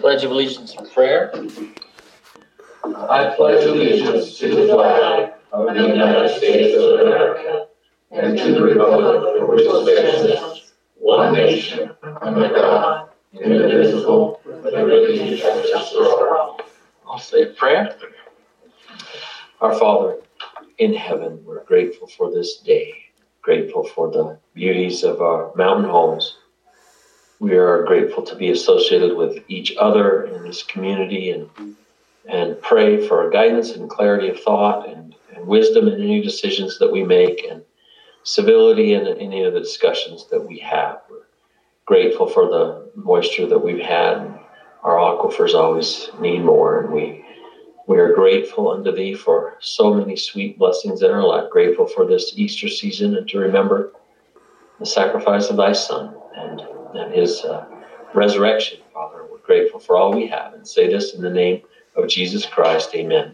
Pledge of Allegiance and prayer. I pledge allegiance to the flag of the United States of America and to the republic for which it stands, one nation, under God, indivisible, with liberty and justice for all. I'll say a prayer. Our Father in heaven, we're grateful for this day, grateful for the beauties of our mountain homes. We are grateful to be associated with each other in this community and pray for guidance and clarity of thought and wisdom in any decisions that we make and civility in any of the discussions that we have. We're grateful for the moisture that we've had. Our aquifers always need more, and we are grateful unto Thee for so many sweet blessings in our life. Grateful for this Easter season and to remember the sacrifice of Thy Son and His resurrection, Father. We're grateful for all we have and say this in the name of Jesus Christ. Amen.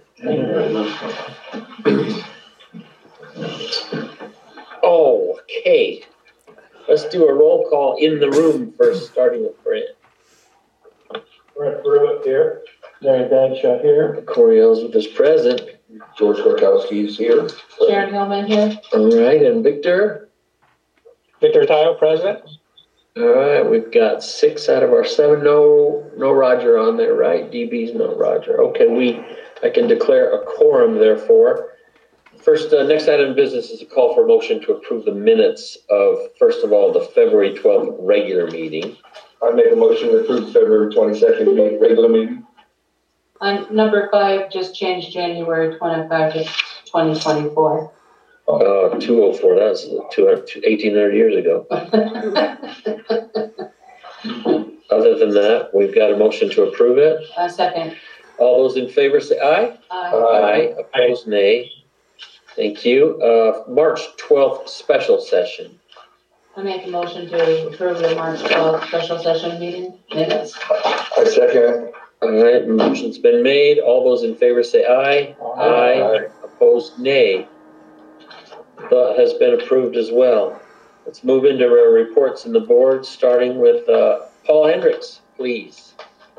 Okay. Let's do a roll call in the room first, starting with Brent. Brent Pruitt here. Larry Bagshaw here. Corey Ellsworth is present. George Gorkowski is here. Sharon Hillman here. All right, and Victor? Victor Tile present. All right, we've got 6 out of our 7. No Roger on there, right? DB's no Roger. Okay, I can declare a quorum, therefore. First, next item of business is a call for a motion to approve the minutes of, first of all, the February 12th regular meeting. I make a motion to approve February 22nd regular meeting. On number 5, just change January 25 to 2024. 204, that's 1,800 years ago. Other than that, we've got a motion to approve it. A second. All those in favor say aye. Aye. Opposed, nay. Thank you. March 12th special session. I make a motion to approve the March 12th special session meeting minutes. I second. All right, motion's been made. All those in favor say aye. Aye. Opposed, nay. That has been approved as well. Let's move into our reports in the board, starting with Paul Hendricks, please.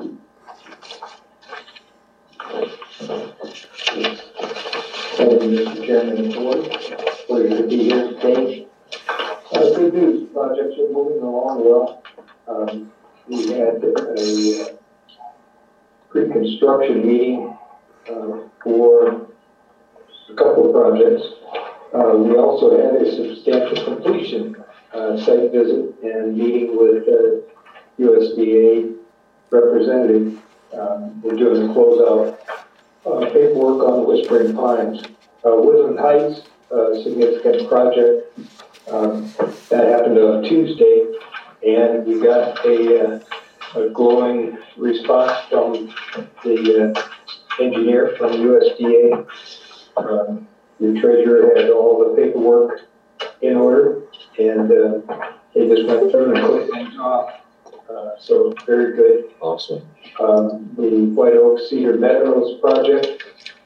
Thank you, Mr. Chairman and Board. Pleasure to be here today. Good news, projects are moving along well. We had a pre-construction meeting for a couple of projects. We also had a substantial completion site visit and meeting with USDA representative. We're doing a closeout paperwork on Whispering Pines. Woodland Heights, a significant project. That happened on Tuesday, and we got a glowing response from the engineer from USDA. The treasurer had all the paperwork in order, and they just went through and clicked things off. So very good. Awesome. The White Oak Cedar Meadows project,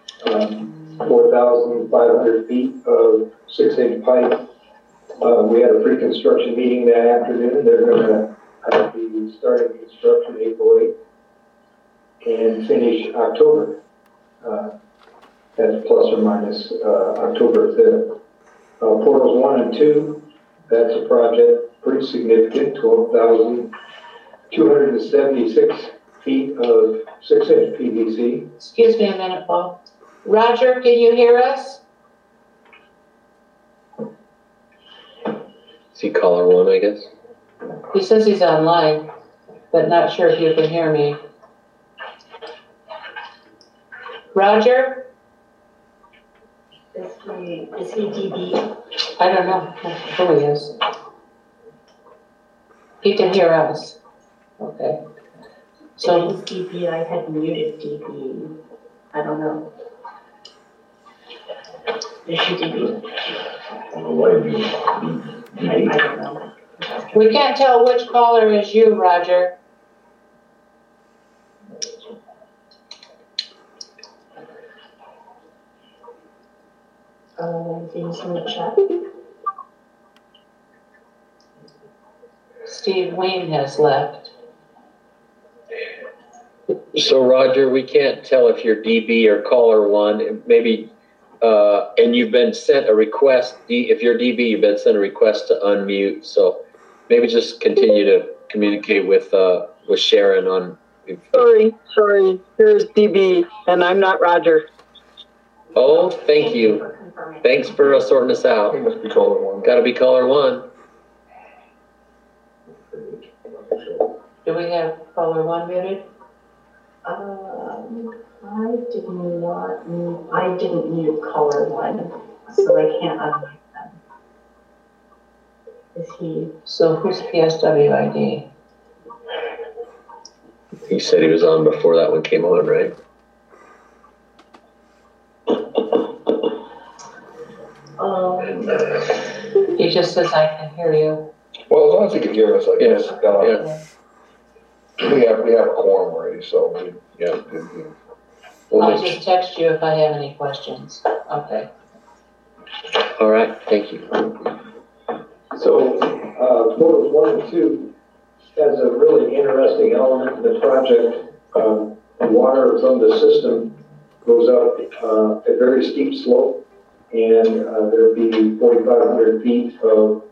4,500 feet of 6-inch pipe. We had a pre-construction meeting that afternoon. They're going to be starting construction April 8th and finish October. That's plus or minus October 5th. Portals 1 and 2, that's a project pretty significant, 12,276 feet of 6-inch PVC. Excuse me a minute, Paul. Roger, can you hear us? Is he caller 1, I guess? He says he's online, but not sure if you can hear me. Roger? Is he DB? I don't know who he is. He can hear us. Okay. So he's DB. I had muted DB. I don't know. Is she DB? I don't know. We can't tell which caller is you, Roger. Things in the chat. Steve Wayne has left. So Roger, we can't tell if you're DB or caller one. Maybe, and you've been sent a request. If you're DB, you've been sent a request to unmute. So maybe just continue to communicate with Sharon on. Sorry. Here's DB, and I'm not Roger. Oh, thank you. Thanks for sorting this out. He must be caller one. Got to be caller one. Do we have caller one muted? I didn't mute caller one, so I can't unmute them. Is he? So who's PSWID? He said he was on before that one came on, right? He just says I can hear you. Well, as long as he can hear us, I guess. Yeah. We have a quorum already, so Yeah. we'll I'll make just text you if I have any questions. Okay. All right. Thank you. So, Portals 1 and 2 has a really interesting element in the project. Water from the system goes up a very steep slope, and there'll be 4,500 feet of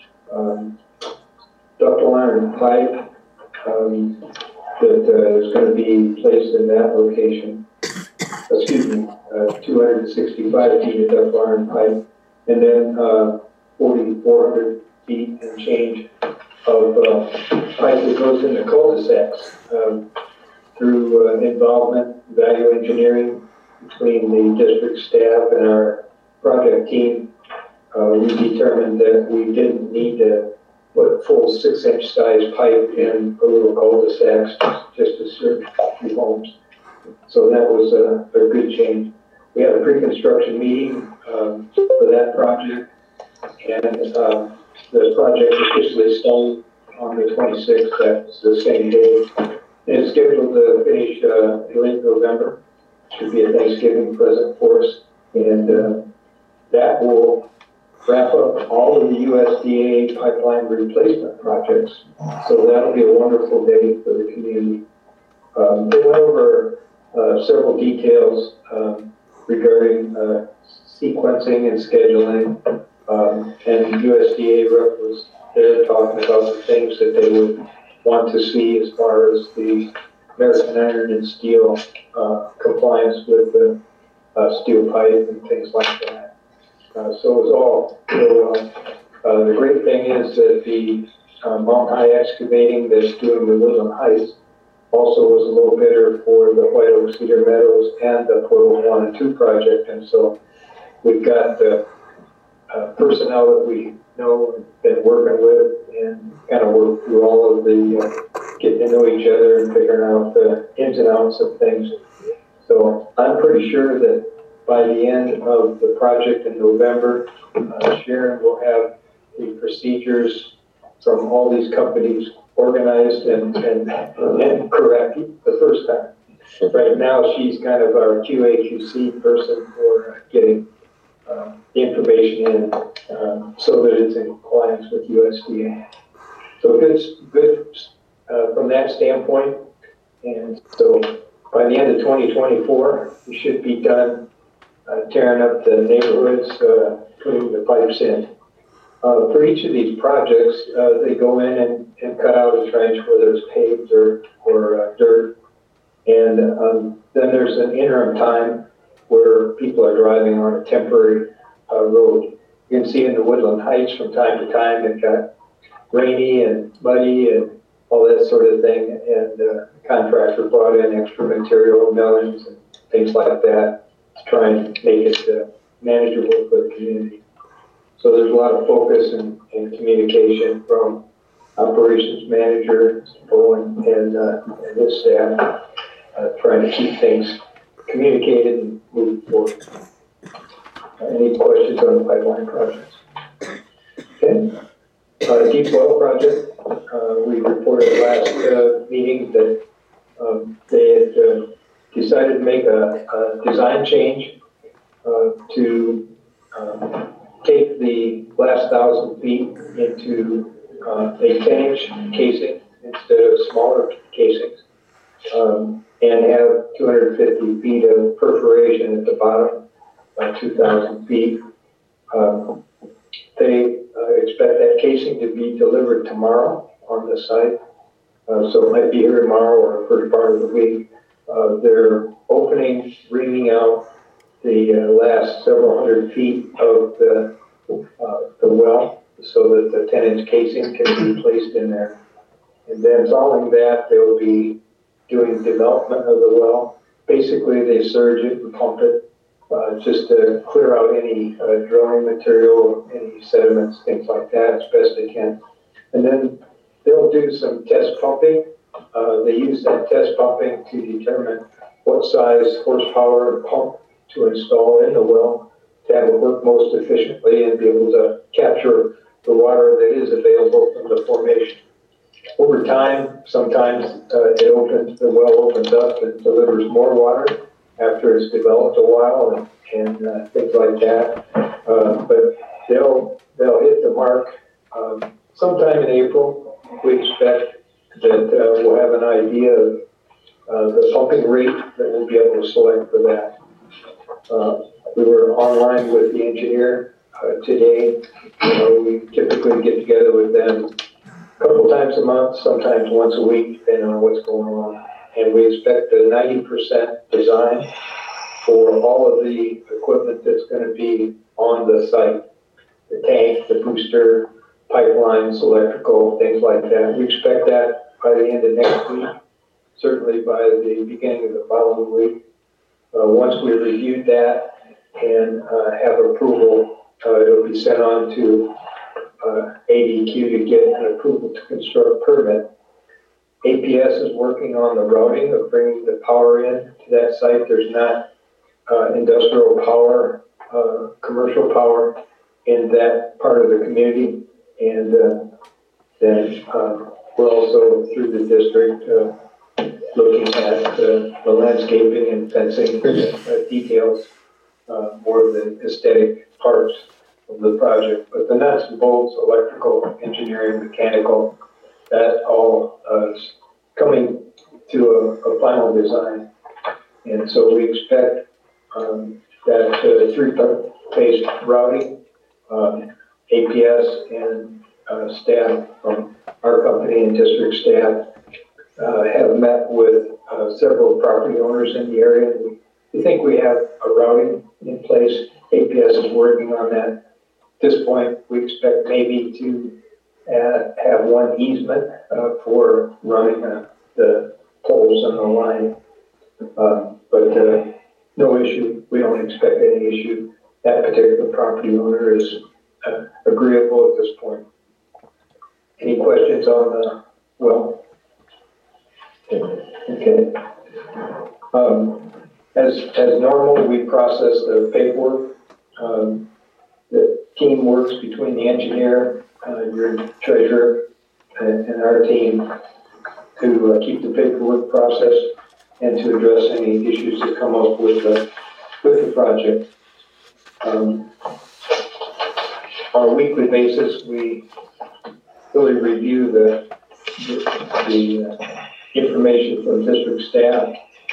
ductile iron pipe that is going to be placed in that location. 265 feet of ductile iron pipe, and then 4,400 feet and change of pipe that goes into cul-de-sacs through involvement, value engineering between the district staff and our project team. We determined that we didn't need to put full 6-inch size pipe in a little cul-de-sacs just to serve a few homes. So that was a good change. We had a pre-construction meeting for that project, and the project officially started on the 26th. That's the same day. It's scheduled to finish in late November. Should be a Thanksgiving present for us, and that will wrap up all of the USDA pipeline replacement projects. So that'll be a wonderful day for the community. They went over several details regarding sequencing and scheduling, and USDA rep was there talking about the things that they would want to see as far as the American Iron and Steel compliance with the steel pipe and things like that. So it was all real well. The great thing is that the Mountain High Excavating that's doing the Woodland Heights also was a little bidder for the White Oak Cedar Meadows and the Portals 1 and 2 project. And so we've got the personnel that we know and been working with, and kind of work through all of the getting to know each other and figuring out the ins and outs of things. So I'm pretty sure that by the end of the project in November, Sharon will have the procedures from all these companies organized and correct the first time. Right now, she's kind of our QA/QC person for getting the information in so that it's in compliance with USDA. So good from that standpoint. And so by the end of 2024, we should be done tearing up the neighborhoods, putting the pipes in. For each of these projects, they go in and cut out a trench, whether it's paved or dirt. And then there's an interim time where people are driving on a temporary road. You can see in the Woodland Heights from time to time, it got rainy and muddy and all that sort of thing. And the contractor brought in extra material, melons and things like that to try and make it manageable for the community. So there's a lot of focus and communication from operations manager Bowen and his staff, trying to keep things communicated and moving forward. Any questions on the pipeline projects? Okay. Deep Well project. We reported last meeting that they had decided to make a design change to take the last 1,000 feet into a 10-inch casing instead of smaller casings. and have 250 feet of perforation at the bottom, 2,000 feet. They expect that casing to be delivered tomorrow on the site. So it might be here tomorrow or first part of the week. They're opening, reaming out the last several hundred feet of the well so that the 10-inch casing can be placed in there. And then following that, they'll be doing development of the well. Basically, they surge it and pump it just to clear out any drilling material, any sediments, things like that as best they can. And then they'll do some test pumping. They use that test pumping to determine what size horsepower pump to install in the well to have it work most efficiently and be able to capture the water that is available from the formation. Over time, sometimes the well opens up and delivers more water after it's developed a while and things like that. But they'll hit the mark sometime in April. We expect that we'll have an idea of the pumping rate that we'll be able to select for that. We were online with the engineer today. We typically get together with them a couple times a month, sometimes once a week, depending on what's going on. And we expect a 90% design for all of the equipment that's going to be on the site. The tank, the booster, pipelines, electrical, things like that. We expect that by the end of next week, certainly by the beginning of the following week. Once we've reviewed that and have approval, it'll be sent on to ADQ to get an approval to construct permit. APS is working on the routing of bringing the power in to that site. There's not industrial power, commercial power in that part of the community. And then we're also through the district looking at the landscaping and fencing details, more of the aesthetic parts of the project. But the nuts and bolts, electrical, engineering, mechanical, that all is coming to a final design. And so we expect that three-phase routing, APS and staff from our company and district staff have met with several property owners in the area. We think we have a routing in place. APS is working on that. At this point, we expect maybe to have one easement for running the poles and the line. But no issue. We don't expect any issue. That particular property owner is agreeable at this point. Any questions on the well? Okay. As normal, we process the paperwork. The team works between the engineer, your treasurer, and our team to keep the paperwork processed and to address any issues that come up with the project. On a weekly basis, we really review the information from district staff.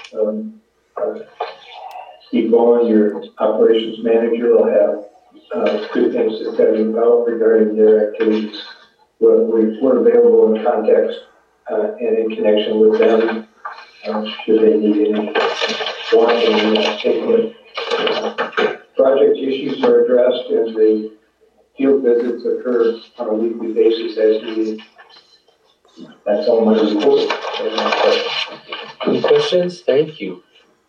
Steve Bowen, your operations manager, will have good things to tell you about regarding their activities. We're available in context and in connection with them should they need any input. Project issues are addressed and the field visits occur on a weekly basis as needed. That's all my report. Any questions? Thank you.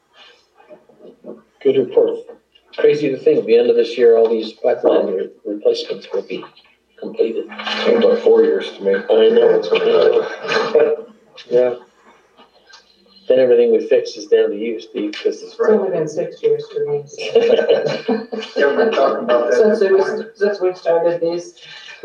Good report. Crazy to think, at the end of this year, all these pipeline replacements will be completed. Seems like 4 years to me. I know. Yeah. Then everything we fix is down to you, Steve, because it's It's only been 6 years for me. Yeah, we're talking about that. Since we started these.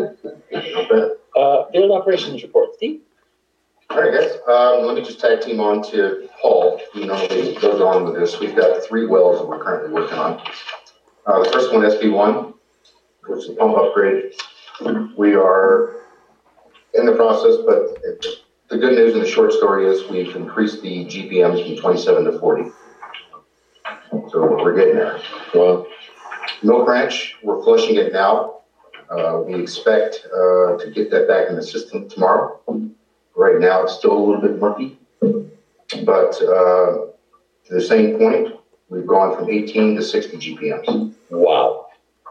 Field operations report, Steve? All right, guys, let me just tag team on to Paul, who normally goes on with this. We've got 3 wells that we're currently working on. The first one, SB1, which is a pump upgrade. We are in the process, but the good news in the short story is we've increased the GPMs from 27 to 40. So we're getting there. Well, Milk Ranch, we're flushing it now. We expect to get that back in the system tomorrow. Right now, it's still a little bit murky. But to the same point, we've gone from 18 to 60 GPMs. wow.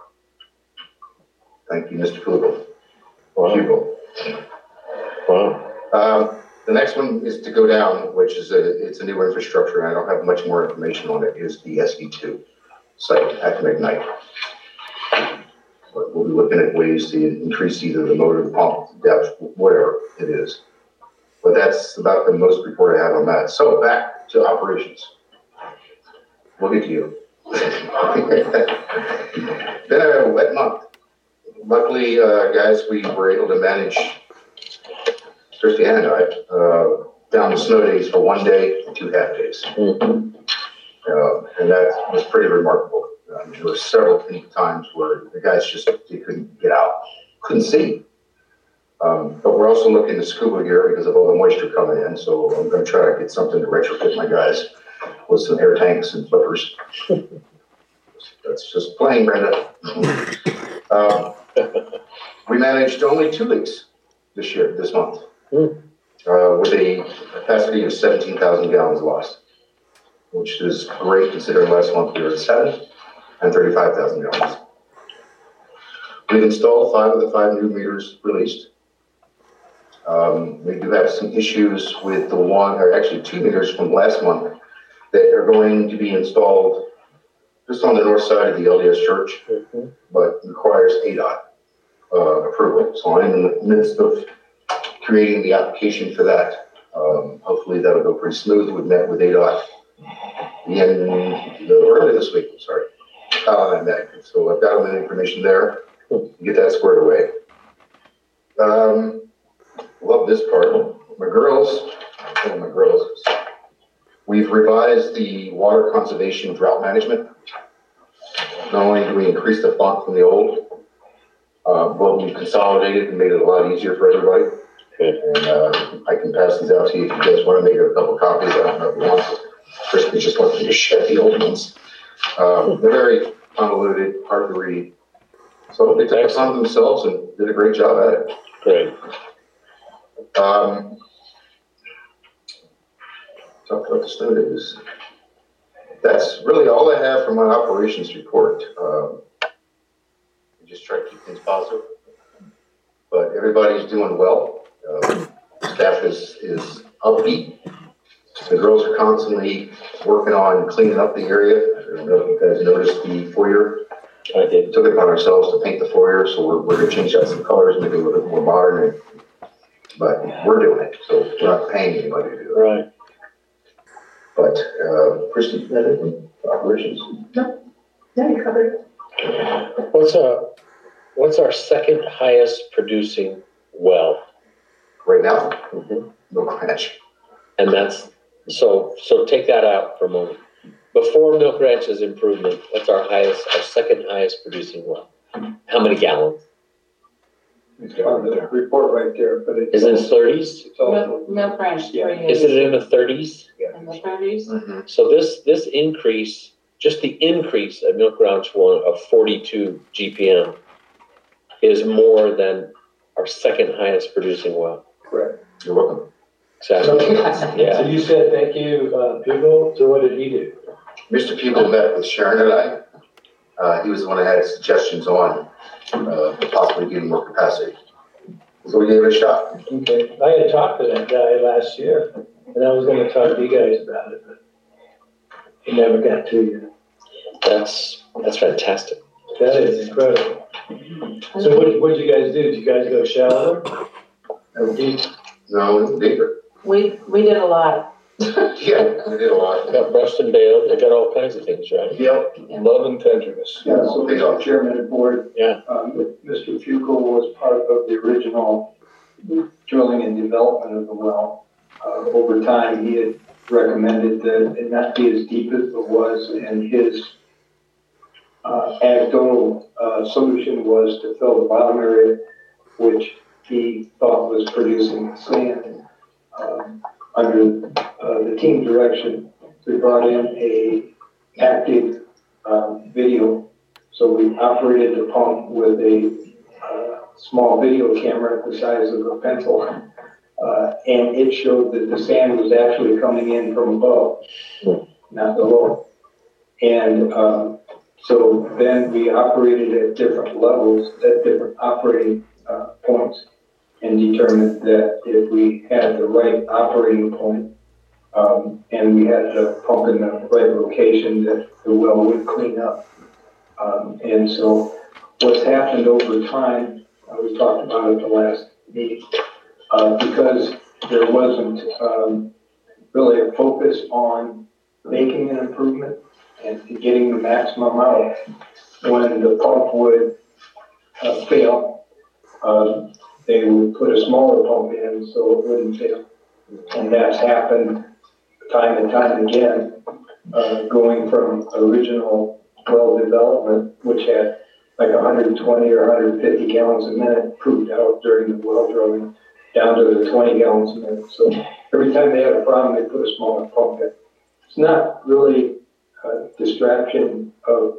Thank you, Mr. Fugel. Wow. Wow. The next one is to go down, which is it's a new infrastructure, and I don't have much more information on it, is the SV2 site at McKnight. But we'll be looking at ways to increase either the motor, the pump, depth, whatever it is. But that's about the most report I have on that. So back to operations. Look at you. Been a wet month. Luckily, guys, we were able to manage, Christiane and I, down the snow days for 1 day and 2 half days. Mm-hmm. And that was pretty remarkable. There were several times where the guys they couldn't get out, couldn't see. But we're also looking to scuba gear because of all the moisture coming in. So I'm going to try to get something to retrofit my guys with some air tanks and flippers. That's just playing, Brenda. We managed only 2 leaks this month, with a capacity of 17,000 gallons lost, which is great considering last month we were at 7 and 35,000 gallons. We've installed 5 of the 5 new meters released. We do have some issues with 2 meters from last month that are going to be installed just on the north side of the LDS church, but requires ADOT approval. So I'm in the midst of creating the application for that. Hopefully that'll go pretty smooth. We've met with ADOT early this week, sorry. Kyle and I met. So I've got them the information there to get that squared away. Love this part. My girls, we've revised the water conservation drought management. Not only do we increase the font from the old, but we've consolidated and made it a lot easier for everybody. And I can pass these out to you if you guys want to make a couple copies. I don't know if you want to. First, we just want to shed the old ones. They're very convoluted, hard to read. So they took it on themselves and did a great job at it. Great. Talk about the snow days. That's really all I have for my operations report. Just try to keep things positive. But everybody's doing well. Staff is upbeat. The girls are constantly working on cleaning up the area. I don't know if you guys noticed the foyer. I did. Took it upon ourselves to paint the foyer, so we're going to change out some colors, make it a little bit more modern. But we're doing it, so we're not paying anybody to do it. Right. But, Christy, is that it? Operations? No, you covered it. What's our second highest producing well? Right now? Mm-hmm. Milk Ranch. And that's, so take that out for a moment. Before Milk Ranch's improvement, what's our second highest producing well? How many gallons? It's on the report right there, but it's. Is it 30s? It's also. Milk Ranch, 3 Is it in the 30s? in the 30s? Mm-hmm. So this increase, just the increase at Milk Ranch 1 of 42 GPM is more than our second highest producing well. Correct. You're welcome. Exactly. So Yeah. you said thank you, Pugel. So what did he do? Mr. Pugel met with Sharon and I. He was the one that had suggestions on possibly getting more capacity. So we gave it a shot. Okay. I had talked to that guy last year, and I was going to talk to you guys about it, but he never got to you. That's fantastic. That is incredible. So what did you guys do? Did you guys go shallower? Or deep? No, deeper. We did a lot. Yeah, we did a lot. They got brushed and baled. They got all kinds of things, right? Yep. Love and tenderness. Yeah, so Mr. Chairman and Board. Yeah. Mr. Fugel was part of the original drilling and development of the well. Over time, he had recommended that it not be as deep as it was, and his anecdotal solution was to fill the bottom area, which he thought was producing sand. under the team direction, we brought in a active video. So we operated the pump with a small video camera the size of a pencil. And it showed that the sand was actually coming in from above, not below. And so then we operated at different levels, at different operating points, and determined that if we had the right operating point and we had the pump in the right location, that the well would clean up. And so what's happened over time, we talked about it the last meeting, because there wasn't really a focus on making an improvement and getting the maximum out. When the pump would fail, they would put a smaller pump in so it wouldn't fail. And that's happened time and time again, going from original well development, which had like 120 or 150 gallons a minute proved out during the well drilling, down to the 20 gallons a minute. So every time they had a problem, they put a smaller pump in. It's not really a distraction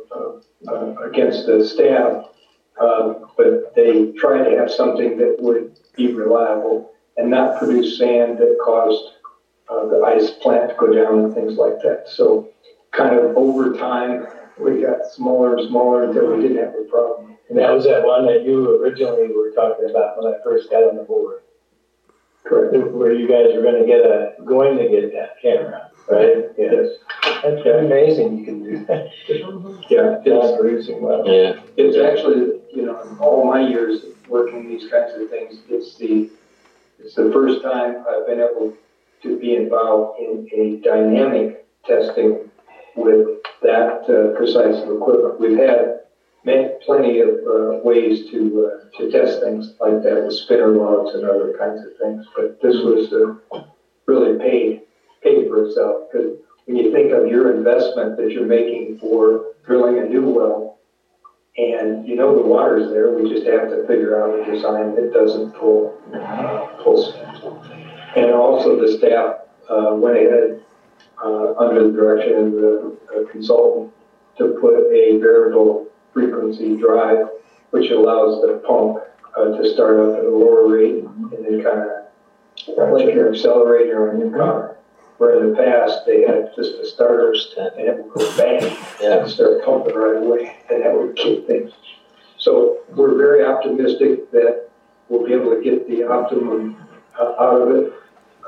against the staff, but they try to have something that would be reliable and not produce sand that caused the ice plant to go down and things like that. So kind of over time, we got smaller and smaller until we didn't have a problem. And that was that one that you originally were talking about when I first got on the board. Correct. Where you guys were going to get that camera, right? Yes. That's amazing you can do that. Yeah, It's producing well. Yeah. it's actually, you know, in all my years working these kinds of things, it's the first time I've been able to be involved in a dynamic testing with that precise of equipment. We've had plenty of ways to test things like that with spinner rods and other kinds of things, but this was really paid for itself, because when you think of your investment that you're making for drilling a new well, and you know the water's there, we just have to figure out a design that doesn't pull sand. And also the staff went ahead under the direction of the consultant to put a variable frequency drive, which allows the pump to start up at a lower rate and then kind of like your accelerator on your car. Where in the past they had just a starter and it would go bang and start pumping right away, and that would kill things. So we're very optimistic that we'll be able to get the optimum out of it.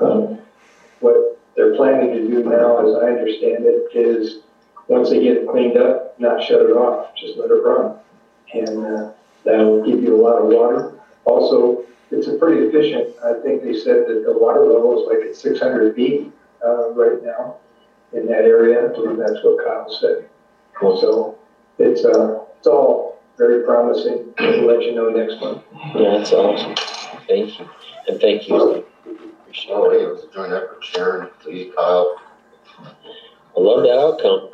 What they're planning to do now, as I understand it, is once they get it cleaned up, not shut it off, just let it run. And that'll give you a lot of water. Also, it's a pretty efficient, I think they said that the water level is like at 600 feet right now in that area. I believe that's what Kyle said. So it's all very promising. We'll let you know next month. Yeah, that's awesome. Thank you. And thank you. Oh, it was a joint effort, Sharon, please, Kyle. I love that outcome.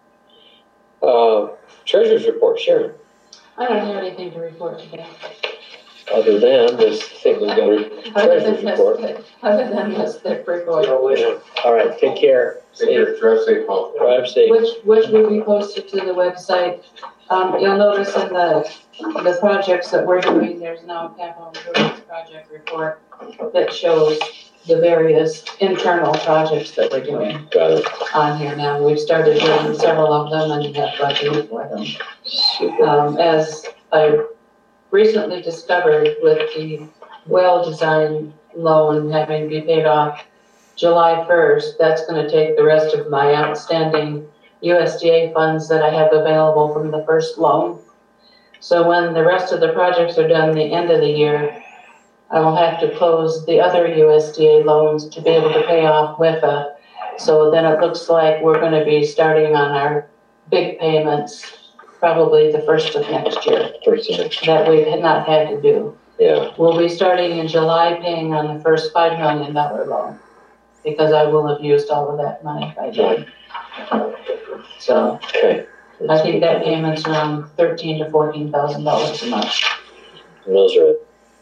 Treasurer's report, Sharon. I don't have anything to report today. Other than this thing we got a treasurer's report. Other than this thick report. All right, take care. Take care, drive safe home. Drive safe. Which will be posted to the website. You'll notice in the projects that we're doing, there's now a capital improvements project report that shows the various internal projects that we're doing. Got it. On here now. We've started doing several of them and have budgeted for them. Super. As I recently discovered with the well design loan having to be paid off July 1st, that's going to take the rest of my outstanding USDA funds that I have available from the first loan. So when the rest of the projects are done the end of the year, I will have to close the other USDA loans to be able to pay off WIFA. So then it looks like we're going to be starting on our big payments probably the first of next year. First of next year. That we had not had to do. Yeah. We'll be starting in July paying on the first $5 million loan because I will have used all of that money by then. So Okay. I think that payment's around $13,000 to $14,000 a month. And those are at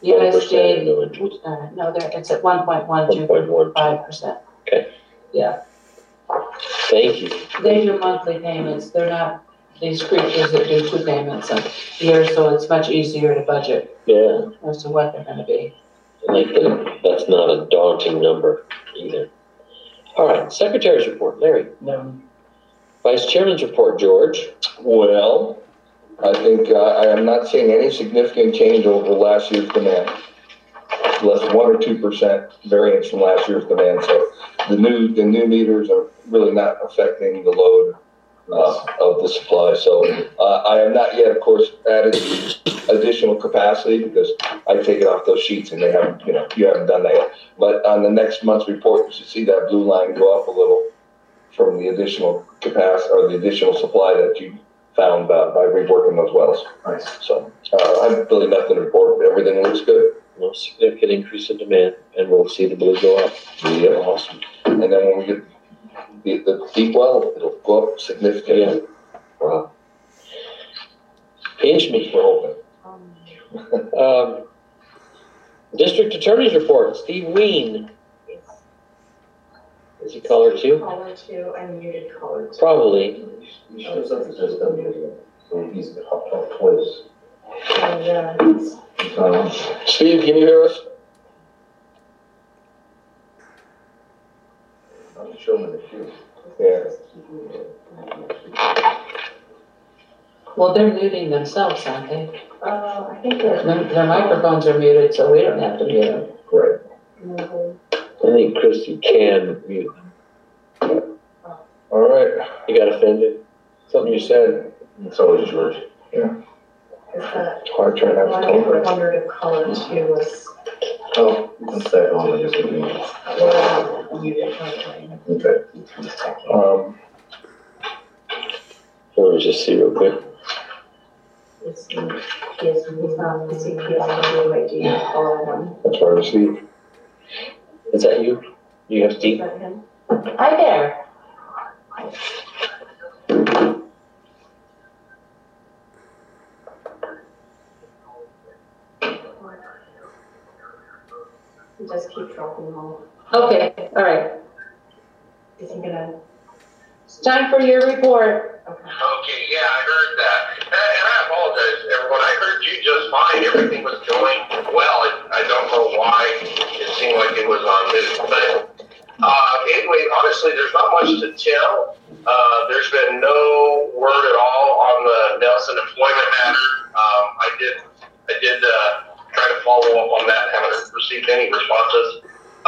USD, million. no, it's at 1.125%. Okay. Yeah, Thank you. they do monthly payments. They're not these creatures that do 2 payments a year, so it's much easier to budget Yeah, as to what they're gonna be. that's not a daunting number either. All right, Secretary's report, Larry. No. Vice Chairman's report, George. Well, I think I am not seeing any significant change over last year's demand. Less 1 or 2% variance from last year's demand. So the new meters are really not affecting the load of the supply. So I have not yet, of course, added additional capacity because I take it off those sheets and they haven't, you haven't done that yet. But on the next month's report, you should see that blue line go up a little from the additional capacity or the additional supply that you found by reworking those wells. Nice. So I have really nothing to report. Everything looks good. No significant increase in demand, and we'll see the blue go up. Yeah, awesome. And then when we get the deep well, it'll go up significantly. Wow. Pinch me. We're hoping. District Attorney's report, Steve Ween. Is he caller 2? Caller 2, I muted caller 2. Probably. He shows up as just unmuted, so he's hopped off twice. He's not on. Steve, can you hear us? I'm showing the queue. Yeah. Well, they're muting themselves, aren't they? I think they're. Their microphones are muted, so we don't have to mute them. Right. I think Christie can mute them. All right. You got offended? Something you said. It's always George. Is that It's hard trying not one to I talk. wondered if caller 2 was Oh, one second, I'll just give you. muted currently. Okay. Let me just see real quick. He's not the CPS WAD caller 1. That's hard to see. Is that you? You have Is Steve? that him? Hi there. He does keep dropping off. Okay, all right. Is he gonna? It's time for your report. Okay, yeah, I heard that. And I apologize, everyone. I heard you just fine. Everything was going well. I don't know why it seemed like it was on mute. But anyway, honestly, there's not much to tell. There's been no word at all on the Nelson employment matter. I did try to follow up on that. Haven't received any responses.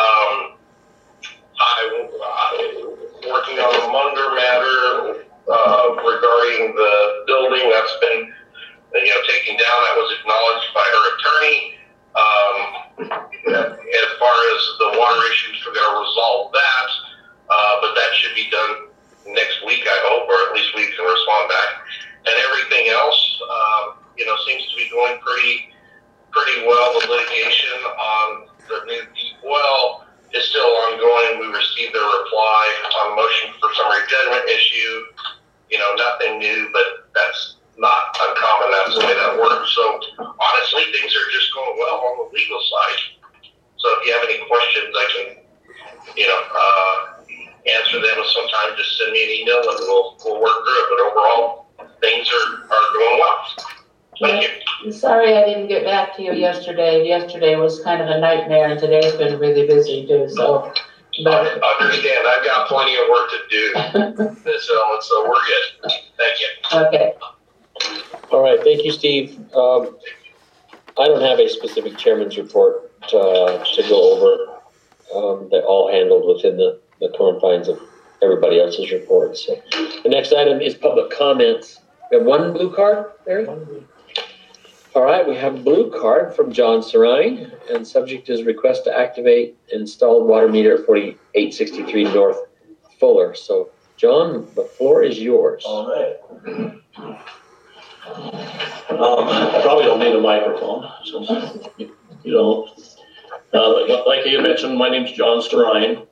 I'm working on the Munger matter regarding the building that's been, taken down. That was acknowledged by her attorney. As far as the water issues, we're going to resolve that, but that should be done next week, I hope, or at least we can respond back. And everything else, seems to be going pretty well. The litigation on the new deep well is still ongoing. We received a reply on the motion for summary judgment issue. Nothing new, but that's not uncommon. That's the way that works. So honestly, things are just going well on the legal side. So if you have any questions, I can, answer them sometime. Just send me an email and we'll work through it. But overall, things are going well. Thank you. Sorry I didn't get back to you yesterday. Yesterday was kind of a nightmare and today's been really busy too, so. I understand. I've got plenty of work to do. So we're good. Thank you. Okay. All right, thank you, Steve. I don't have a specific chairman's report to go over. They're all handled within the confines of everybody else's reports. So the next item is public comments. We have one blue card, Larry? All right, we have a blue card from John Sarine, and subject is request to activate installed water meter at 4863 North Fuller. So, John, the floor is yours. All right. I probably don't need a microphone, since you don't. Like you mentioned, my name's John Sarine.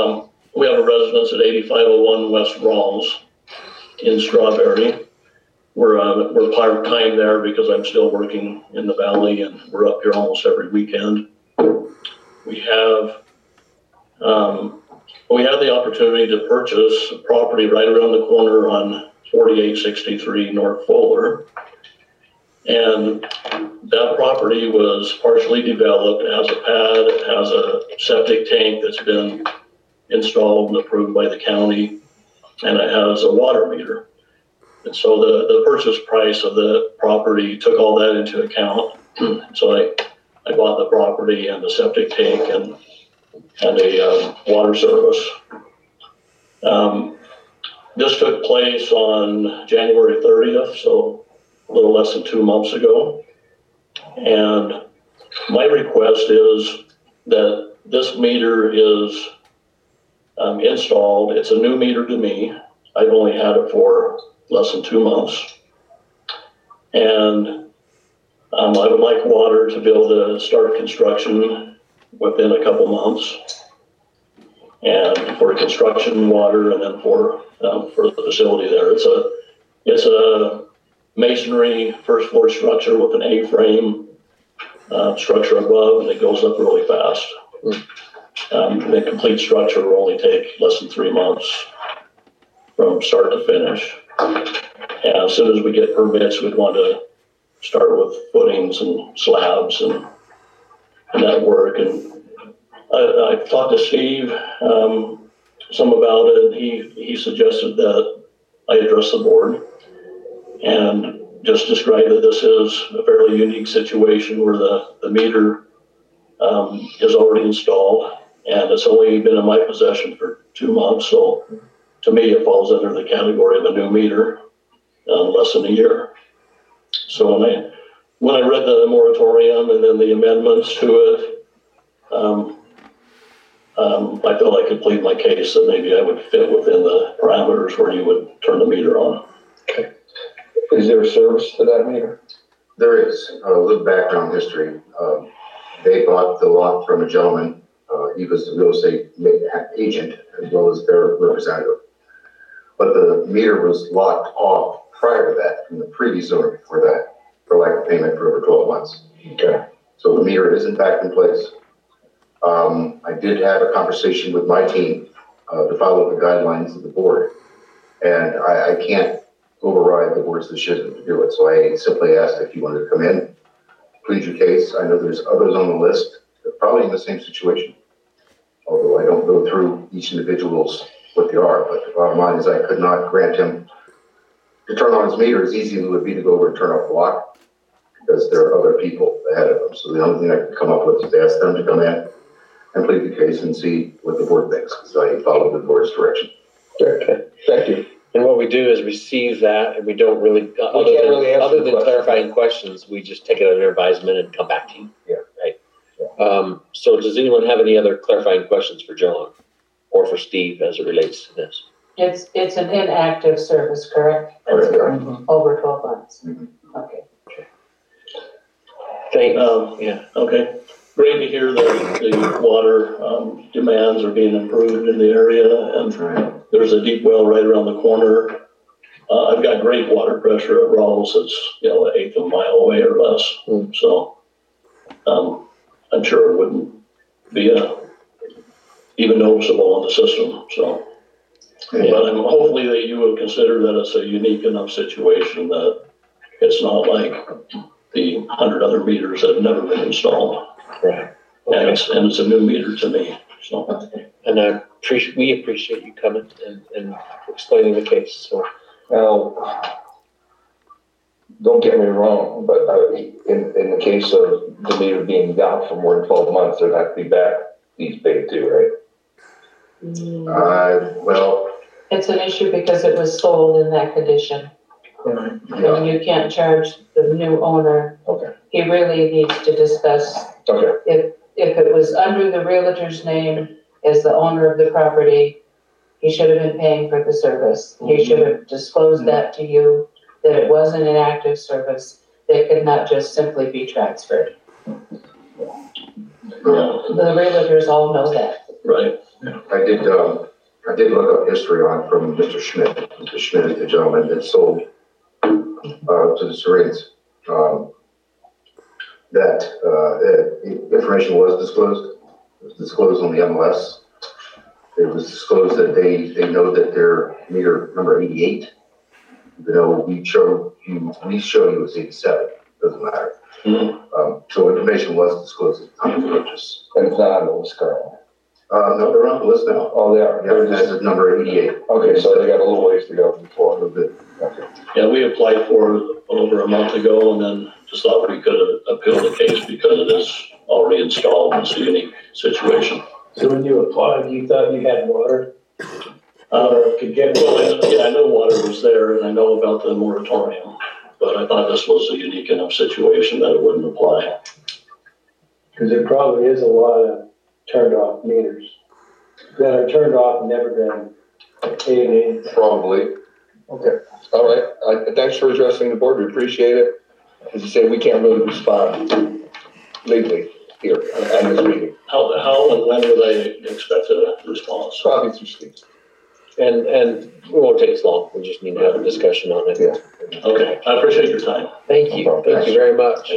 We have a residence at 8501 West Rawls in Strawberry. we're part-time there because I'm still working in the valley, and we're up here almost every weekend. We have the opportunity to purchase a property right around the corner on 4863 North Fuller. And that property was partially developed, as a pad, it has a septic tank that's been installed and approved by the county, and it has a water meter. And so the purchase price of the property took all that into account. So I bought the property and the septic tank and a water service. This took place on January 30th, so a little less than 2 months ago. And my request is that this meter is installed. It's a new meter to me. I've only had it for less than 2 months. And I would like water to be able to start construction within a couple months. And for construction water, and then for the facility there. It's a masonry first floor structure with an A-frame structure above, and it goes up really fast. The complete structure will only take less than 3 months from start to finish. And as soon as we get permits, we'd want to start with footings and slabs and that work. And I've talked to Steve some about it. He suggested that I address the board and just describe that this is a fairly unique situation where the meter is already installed, and it's only been in my possession for 2 months. So to me, it falls under the category of a new meter, less than a year. So when I read the moratorium and then the amendments to it, I felt I could plead my case that maybe I would fit within the parameters where you would turn the meter on. Okay. Is there a service to that meter? There is. A little background history. They bought the lot from a gentleman. He was the real estate agent as well as their representative. But the meter was locked off prior to that from the previous owner for that, for lack of payment for over 12 months. Okay. So the meter is in fact in place. I did have a conversation with my team to follow the guidelines of the board, and I can't override the board's decision to do it. So I simply asked if you wanted to come in, plead your case. I know there's others on the list that are probably in the same situation, although I don't go through each individual's what they are. But the bottom line is I could not grant him to turn on his meter as easy as it would be to go over and turn off the lock, because there are other people ahead of them. So the only thing I could come up with is ask them to come in and plead the case and see what the board thinks, because I followed the board's direction. Okay, thank you. And what we do is receive that, and we don't really, other than clarifying questions, we just take it under advisement and come back to you. Yeah. Right. Yeah. So does anyone have any other clarifying questions for John or for Steve as it relates to this? It's an inactive service, correct? Correct. Mm-hmm. Over 12 months. Mm-hmm. Okay. Thanks. Yeah. Okay. Great to hear that the water demands are being improved in the area, and there's a deep well right around the corner. I've got great water pressure at Rawls. It's an eighth of a mile away or less. So I'm sure it wouldn't be even noticeable on the system. So, but hopefully that you would consider that it's a unique enough situation that it's not like the 100 other meters that have never been installed. Right. And it's a new meter to me. So, and we appreciate you coming and explaining the case. So now, don't get me wrong, but in the case of the meter being down for more than 12 months, there'd have to be back fees paid too, right? Well, it's an issue because it was sold in that condition. Yeah. And you can't charge the new owner. Okay. He really needs to discuss if it was under the realtor's name as the owner of the property, he should have been paying for the service. He should have disclosed that to you, that it wasn't an active service, that could not just simply be transferred. The realtors all know that. Right. I did look up history on from Mr. Schmidt. Mr. Schmidt is the gentleman that sold to the Syrians. That information was disclosed. It was disclosed on the MLS. It was disclosed that they know that their meter number 88, even though we show you it's 87. Doesn't matter. So information was disclosed at the time of purchase. And it's not on the list currently. No, they're on the list now. Oh, they are. Yeah, that's at number 88. Okay, so they got a little ways to go before. A little bit. Okay. Yeah, we applied for it over a month ago and then just thought we could appeal the case because it is already installed. It's a unique situation. So when you applied, you thought you had water? Could get Well, I know water was there and I know about the moratorium, but I thought this was a unique enough situation that it wouldn't apply. Because there probably is a lot of turned off meters that are turned off and never been paid in. Probably. Okay. All right. Thanks for addressing the board. We appreciate it. As you say, we can't really respond legally here on this meeting. How and when would I expect a response? Probably through Steve. And it won't take us long. We just need to have a discussion on it. Yeah. Okay, I appreciate your time. Thank you. Thank you very much.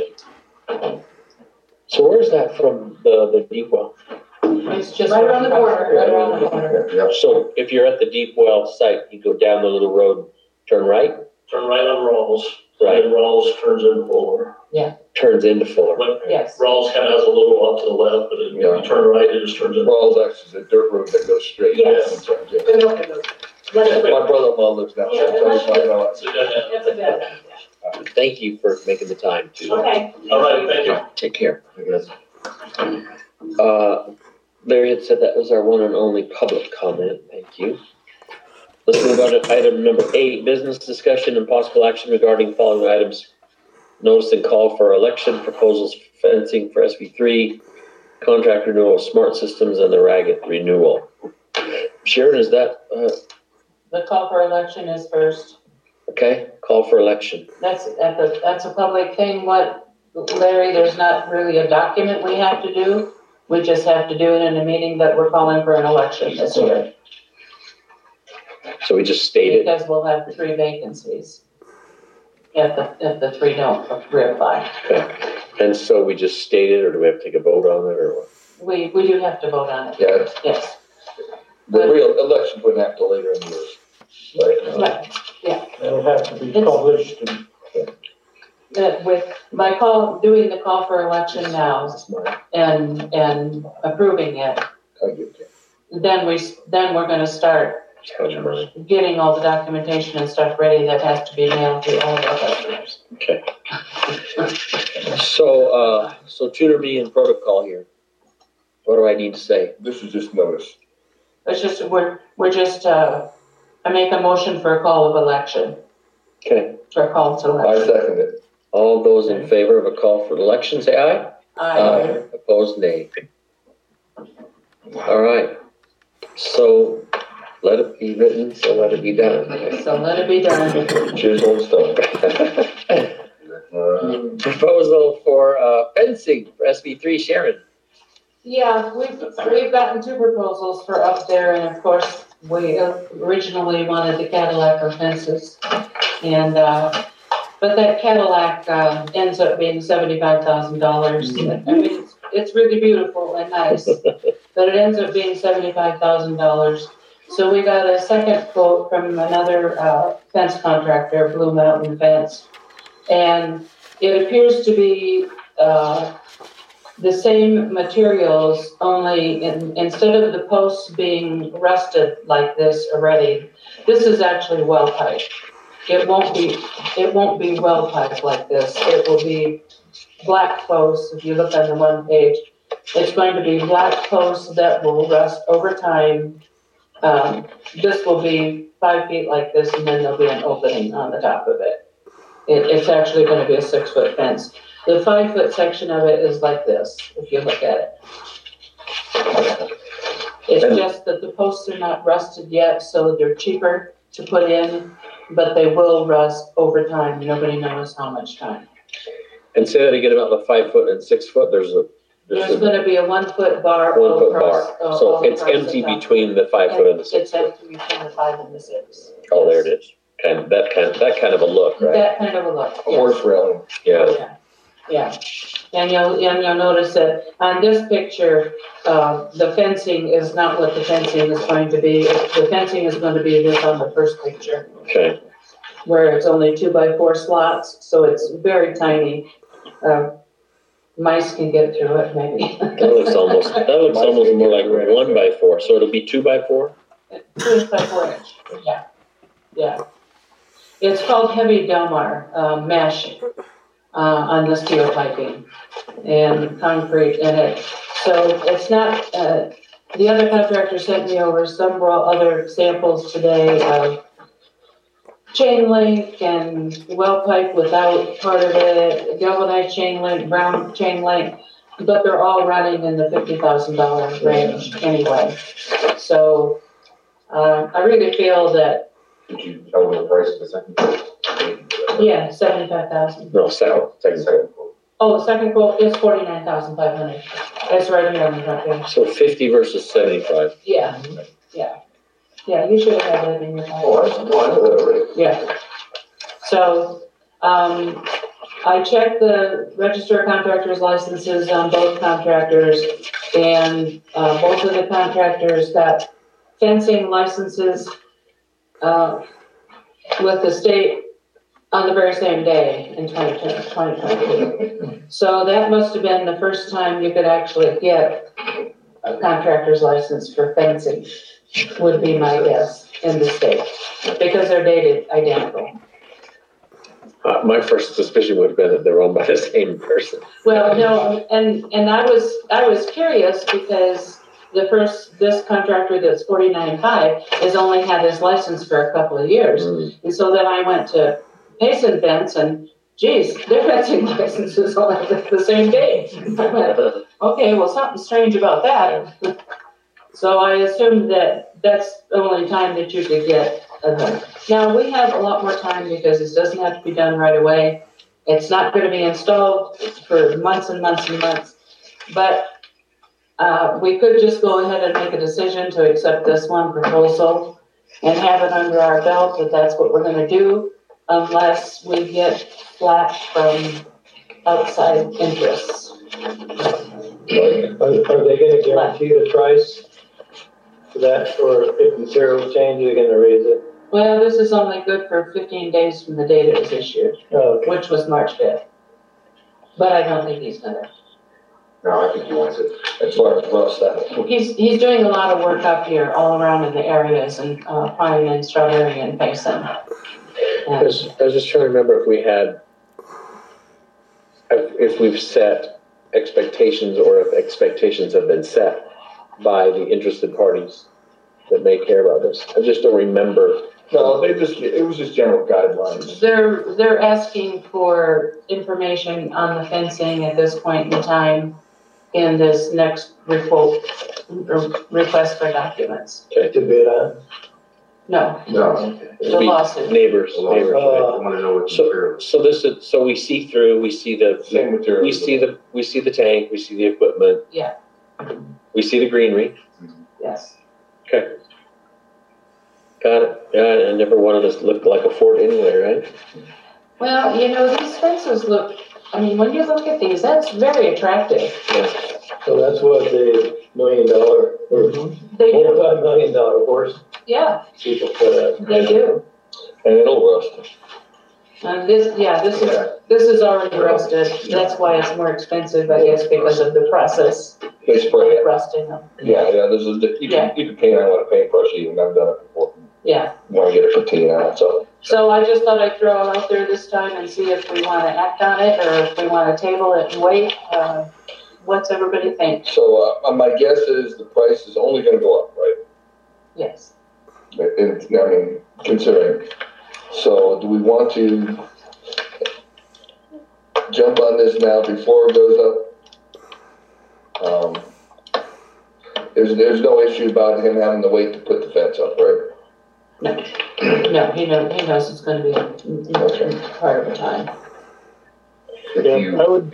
So where's that from, the deep well? It's just right around the corner, right around the corner. Yep. So if you're at the deep well site, you go down the little road, turn right? Turn right on Rawls. Right. And Rawls turns into Fuller. Turns into Fuller. Yes. Rawls kind of has a little off to the left, but if you turn right, it just turns into. Rawls actually is a dirt road that goes straight. Yes. down and turns in. My brother-in-law lives down there. So I know it. It's a good. Thank you for making the time to. Okay. All right, thank you. Take care. I guess. Larry had said that was our one and only public comment. Thank you. Let's move on to item number 8, business discussion and possible action regarding following items. Notice and call for election proposals for fencing for SB3, contract renewal of smart systems, and the Ragged renewal. Sharon, is that, The call for election is first. okay? Call for election. That's a public thing. Larry, there's not really a document we have to do. We just have to do it in a meeting that we're calling for an election this year. So we just stated. Because we'll have 3 vacancies. If the 3 don't reapply. Okay. And so we just stated, or do we have to take a vote on it, or what? We do have to vote on it. Yeah. Yes. The real election wouldn't happen later in the year. Right. Right. Yeah. It'll have to be published and. Doing the call for election now and approving it, then we're gonna start getting all the documentation and stuff ready that has to be mailed to all of our customers. Okay. So tuner me in protocol here. What do I need to say? This is just notice. It's just, I make a motion for a call of election, Okay. for a call to I election. second it. All those in favor of a call for election, say aye. Aye. Opposed, nay. All right. So let it be written, so let it be done. So let it be done. Chisel and stone. Proposal for fencing for SB3, Sharon. Yeah, we've gotten 2 proposals for up there, and of course, we originally wanted the Cadillac or fences. And, but that Cadillac, ends up being $75,000. I mean, it's really beautiful and nice, but it ends up being $75,000. So we got a second quote from another, fence contractor, Blue Mountain Fence. And it appears to be, the same materials, only instead of the posts being rusted like this already, this is actually well pipe. It won't be well piped like this. It will be black posts. If you look on the one page, it's going to be black posts that will rust over time. This will be 5 feet like this, and then there'll be an opening on the top of it. It's actually going to be a 6-foot fence. The 5-foot section of it is like this, if you look at it. It's just that the posts are not rusted yet, so they're cheaper to put in, but they will rust over time. Nobody knows how much time. And say that again about the 5-foot and 6-foot, there's going to be a 1-foot bar. 1-foot bar. So it's empty between the 5-foot and the 6-foot. It's empty between the 5 and the 6. Oh, there it is. that kind of a look, right? That kind of a look, A yes. horse railing. Yeah. Yeah, and you'll notice that on this picture, the fencing is not what the fencing is going to be. The fencing is going to be this on the first picture, Okay. where it's only 2x4 slots, so it's very tiny. Mice can get through it, maybe. That looks almost more like 1x4, so it'll be 2x4? 2x4 inch, yeah. It's called heavy Delmar mesh on the steel piping and concrete in it. So it's not, the other contractor sent me over several other samples today of chain link and well pipe without part of it, galvanized chain link, brown chain link, but they're all running in the $50,000 range anyway. So I really feel that. Did you tell them the price of the second? Yeah, 75,000. No, second. Oh, the second quote is 49,500. That's right around the front there. So 50 versus 75. Yeah. Yeah, you should have had that in your file. Oh, I know that already. Yeah. So, I checked the register of contractors licenses on both contractors, and both of the contractors got fencing licenses with the state on the very same day in 2022. So that must have been the first time you could actually get a contractor's license for fencing, would be my guess, in the state, because they're dated identical. My first suspicion would have been that they're owned by the same person. Well, no, and I was curious because this contractor that's 49.5 has only had his license for a couple of years. And so then I went to Payson Fence and, geez, their fencing license is only the same day. I went, okay, well, something strange about that. So I assumed that that's the only time that you could get a thing. Now, we have a lot more time because this doesn't have to be done right away. It's not going to be installed for months and months and months. But we could just go ahead and make a decision to accept this one proposal and have it under our belt that that's what we're going to do, unless we get flash from outside interests. Are they gonna guarantee the price for that, or if materials change, they're gonna raise it? Well, this is only good for 15 days from the date it was issued, Okay. which was March 5th. But I don't think he's gonna. No, I think he wants it. As far as rust, that. He's doing a lot of work up here, all around in the areas, and Pine and Strawberry and Payson. I was just trying to remember if we've set expectations, or if expectations have been set by the interested parties that may care about this. I just don't remember. No, it was just general guidelines. They're asking for information on the fencing at this point in time in this next request for documents. To bid on? No, No. the lawsuit. Neighbors. I want to know what the material. So we see through, we see the Same material. we see the tank, we see the equipment. Yeah. We see the greenery. Yes. Okay. Got it. Yeah, and never wanted us to look like a fort anyway, right? Well, these fences look, when you look at these, that's very attractive. So that's what the $1 million, or They do. $4 million horse Yeah, people put up. they do. And it'll rust. And this is already rusted. That's why it's more expensive, I guess, because of the process They spray it. of rusting them. Yeah, you can paint on with a paintbrush even, I've done it before. Yeah. You wanna get a patina on it, so. So I just thought I'd throw it out there this time and see if we want to act on it or if we want to table it and wait. What's everybody think? So, my guess is the price is only gonna go up, right? Yes. Considering. So do we want to jump on this now before it goes up? There's no issue about him having to wait to put the fence up, right? No, he knows it's going to be a part of the time. If I would,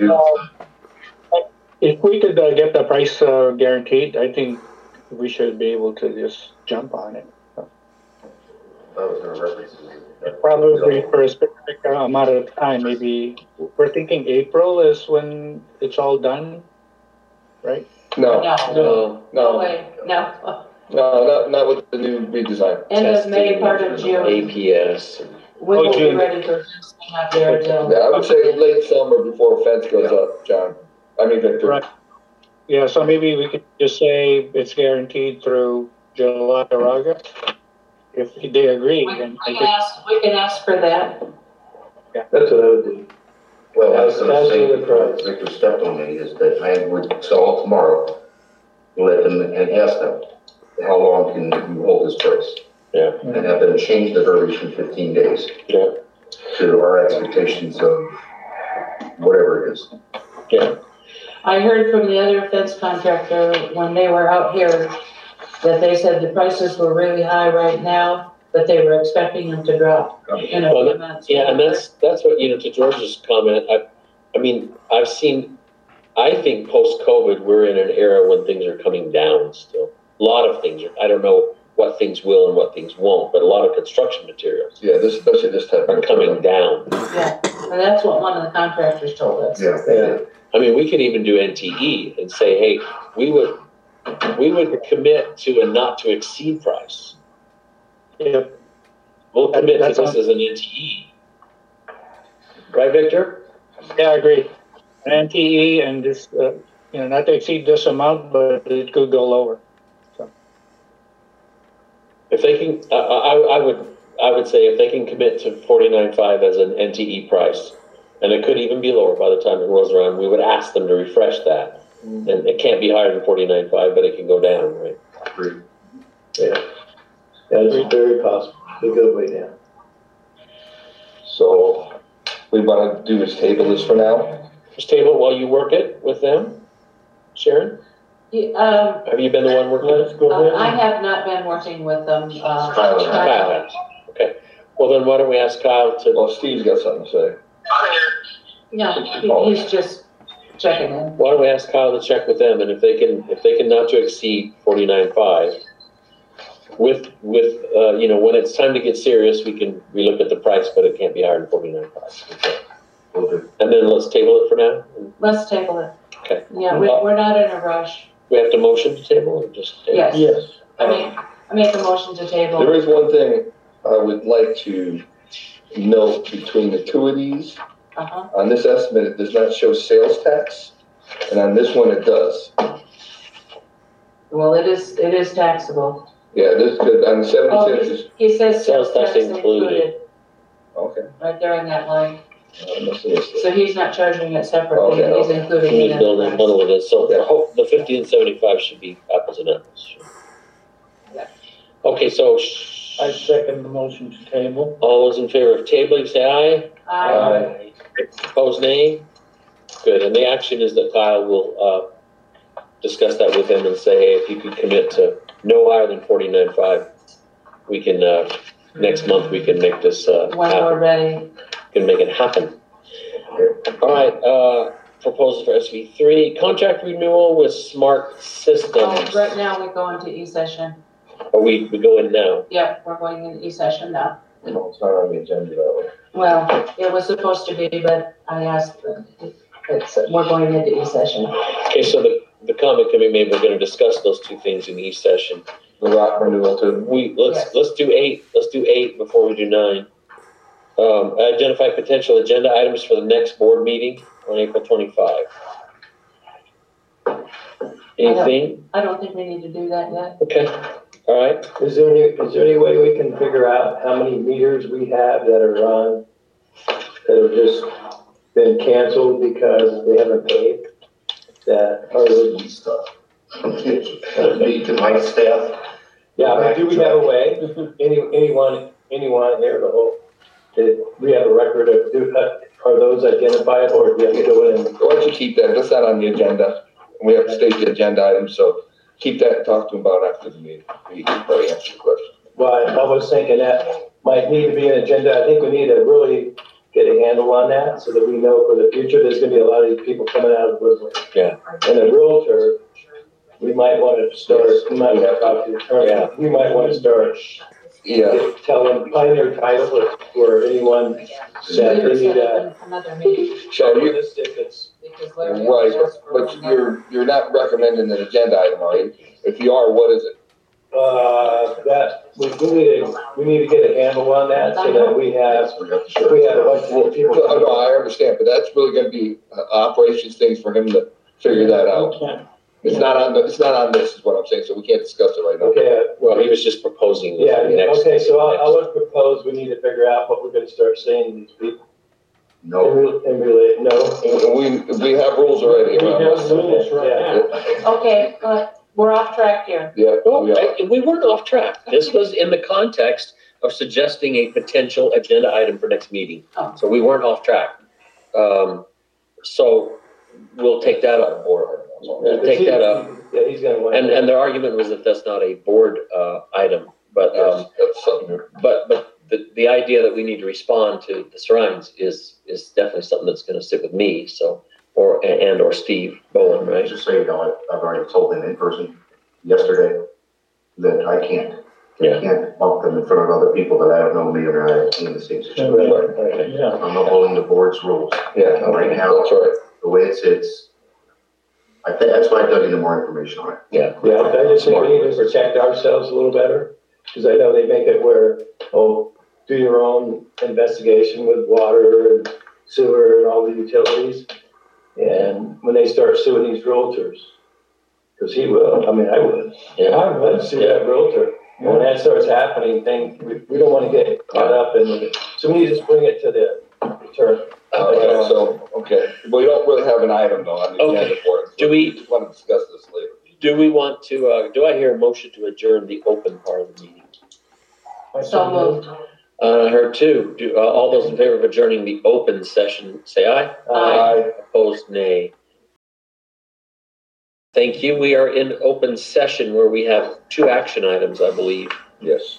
if we could get the price guaranteed, I think we should be able to just jump on it. I was gonna reference it. Probably for a specific amount of time, maybe, we're thinking April is when it's all done, right? No, No no, way, no. not with the new redesign. End of May, part of June, APS. we won't be June. ready for fencing out there until. Yeah, I would say late summer before fence goes up, John. I mean, Victor. Right. Yeah, so maybe we could just say it's guaranteed through July or August, if they agree. We then I can think- we can ask for that. That's what I would do. Well, I was gonna As say, to the price. Victor stepped on me, is that I would sell it tomorrow, let them, and ask them, how long can you hold this price? Yeah. And have them change the verbiage from 15 days. Yeah. To our expectations of whatever it is. Yeah. I heard from the other fence contractor when they were out here that they said the prices were really high right now, but they were expecting them to drop in a few months. Yeah, and that's what, to George's comment, I mean, I think post-COVID, we're in an era when things are coming down still. A lot of things, I don't know what things will and what things won't, but a lot of construction materials Yeah, especially this type are of coming down. Yeah, and that's what one of the contractors told us. Yeah. I mean, we could even do NTE and say, hey, we would commit to a not to exceed price. Yep. We'll commit to That's this as an NTE. Right, Victor? Yeah, I agree. An NTE and just, not to exceed this amount, but it could go lower. If they can, I would say if they can commit to 49.5 as an NTE price, and it could even be lower by the time it rolls around, we would ask them to refresh that. And it can't be higher than 49.5, but it can go down, right? Agreed. Yeah. That's very possible. A good way down. So we want to do is table this for now. Just table it while you work it with them, Sharon? Have you been the one working it? I have not been working with them. Kyle has. Okay. Well, then why don't we ask Kyle to, Well, Steve's got something to say. No, he's just checking in. why don't we ask Kyle to check with them, and if they can not to exceed 49.5, with when it's time to get serious, we look at the price, but it can't be higher than 49.5. Okay. And then let's table it for now. Let's table it. Okay. Yeah, we're not in a rush. We have to motion to table or just table? Yes. Yes. I make a motion to table. There is one thing I would like to note between the two of these. Uh-huh. On this estimate, it does not show sales tax, and on this one, it does. Well, it is taxable. Yeah, this could, on the Oh, 76, he says Sales tax tax included. okay. right there in that line. I must have missed it. So he's not charging it separately, Okay, he's okay. including We it need in to build the and price. bundle it in, so Yeah. the 50 and 75 should be apples and apples. Yeah. Okay, so I second the motion to table. all those in favor of tabling, say aye. Aye. Opposed, nay? Good, and the action is that Kyle will discuss that with him and say, hey, if you could commit to no higher than 49.5, we can, next month, we can make this When we're happen. ready. Can make it happen. All right, proposal for SV3, contract renewal with Smart Systems. Right now, we go into E-session. Are we go in now? Yep, we're going into E-session now. No, it's not on the agenda that way. Well, it was supposed to be, but I asked them. We're going into E-session. Okay, so the comment can be made, we're gonna discuss those two things in each session. The rock renewal too. Yes. Let's do 8 before we do 9. Identify potential agenda items for the next board meeting on April 25. Anything? I don't think we need to do that yet. Okay, all right. Is there any way we can figure out how many meters we have that are on, that have just been canceled because they haven't paid? That are the Stuff. Me to my staff. Yeah, but do we have a way, anyone here, that we have a record of, are those identifiable, or do you have to go in and? Why don't you keep that, that's not on the agenda. We have to state the agenda items, so keep that and talk to them about after the meeting. You can probably answer your question. Well, I was thinking that might need to be an agenda. I think we need to really get a handle on that so that we know for the future, there's gonna be a lot of these people coming out of the woodwork. Yeah. And a realtor, we might want to start, we might want to talk to the attorney. Yeah. We might want to start Yeah, tell them, pioneer title for anyone that they need Another meeting, so you, this if it's, because Larry right, asked for but one more. you're not recommending an agenda item, are you? If you are, what is it? that, we need to get a handle on that so that we have, if we have a bunch of people. No, I understand, but that's really gonna be operations things for him to figure that out. It's not on this is what I'm saying, so we can't discuss it right now. Okay, Well, he was just proposing. yeah, the next- okay, so I would propose we need to figure out what we're gonna start saying to these people. No, And relate, no. We have rules already around this. Okay, we're off track here. Yeah, Oh, we are. we weren't off track. This was in the context of suggesting a potential agenda item for next meeting. Oh. So we weren't off track. So we'll take that up. We'll take that up. Yeah, he's gonna want. And their argument was that that's not a board item, but Yes, that's something. but the idea that we need to respond to the shrines is definitely something that's going to sit with me. So or Steve Bowen, right? just so you know, I've already told them in person yesterday that I can't bump them in front of other people that I don't know me or I in the same situation. I'm upholding the board's rules. Yeah, Right now, that's right. the way it sits, I think that's why I dug into more information on it. Yeah, I just think we need to protect ourselves a little better, because I know they make it where, do your own investigation with water and sewer and all the utilities. And when they start suing these realtors, because he will, I mean, I would. Yeah. I would sue that realtor. When that starts happening, we don't want to get caught up in it. So we need to just bring it to the attorney. Okay, we don't really have an item though on the agenda for it. Do we- just want to discuss this later. Do we want to? Do I hear a motion to adjourn the open part of the meeting? So moved. I heard two. All those in favor of adjourning the open session, say aye. Aye. Opposed, nay. Thank you. We are in open session where we have two action items, I believe. Yes.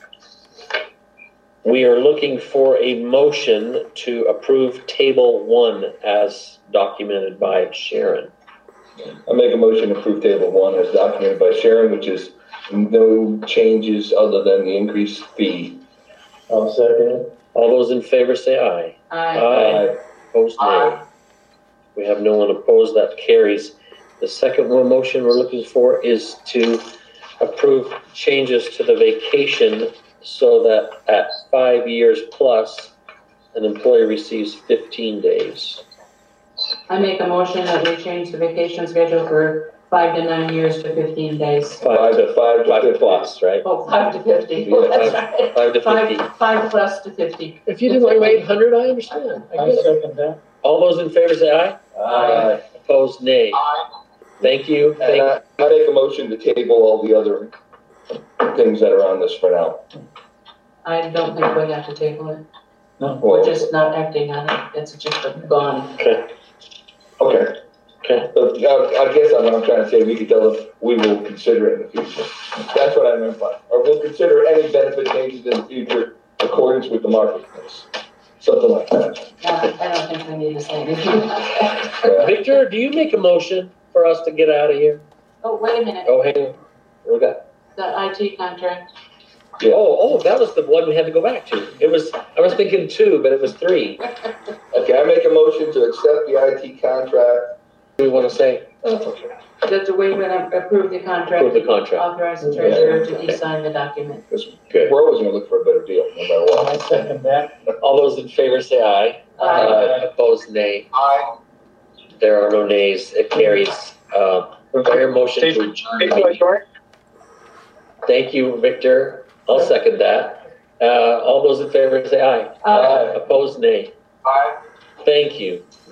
We are looking for a motion to approve table 1 as documented by Sharon. I make a motion to approve table 1 as documented by Sharon, which is no changes other than the increased fee. I'll second it. All those in favor say aye. Aye. Opposed, nay. We have no one opposed, that carries. The second motion we're looking for is to approve changes to the vacation so that at 5 years plus, an employee receives 15 days. I make a motion that we change the vacation schedule for 5 to 9 years to 15 days. 5 to plus, right? Oh, 5 to 50. Yeah, That's right. 5 to 50. 5 plus to 50. If you do like 800, I understand. I get it. second that. All those in favor say aye. Aye. Opposed, nay. Thank you. And I make a motion to table all the other things that are on this for now. I don't think we have to table it. No. We're just not acting on it. It's just gone. Okay. Okay. Okay. I guess what I'm trying to say, we could tell them we will consider it in the future. That's what I meant by, or we'll consider any benefit changes in the future in accordance with the marketplace. Something like that. I don't think we need to say anything. Yeah. Victor, do you make a motion for us to get out of here? Oh, wait a minute. Oh, hang on. What we got? The IT contract. Yeah. Oh, that was the one we had to go back to. I was thinking 2, but it was 3. Okay, I make a motion to accept the IT contract. What do we want to say? That's the way we're going to approve the contract. Approve the contract. Authorize the treasurer to e-sign the document. Good. We're always gonna look for a better deal, no matter what. I second that. All those in favor say aye. Aye. Opposed, nay. There are no nays. It carries. Your motion to adjourn. Thank you, Victor. I'll second that. All those in favor say aye. Aye. Opposed, nay. Thank you.